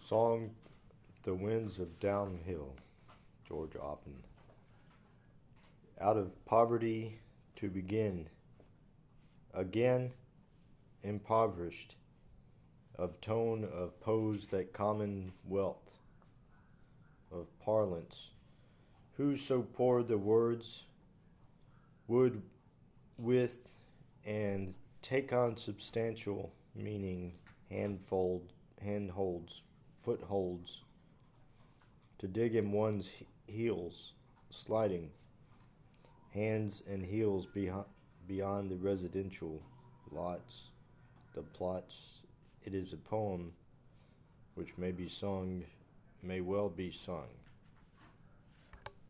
Song The Winds of Downhill, George Oppen. Out of poverty to begin, again impoverished, of tone, of pose that commonwealth, of parlance, who so poor the words would with and take on substantial meaning, handholds, footholds, to dig in one's heels, sliding hands and heels beyond the residential lots, the plots. It is a poem which may be sung, may well be sung.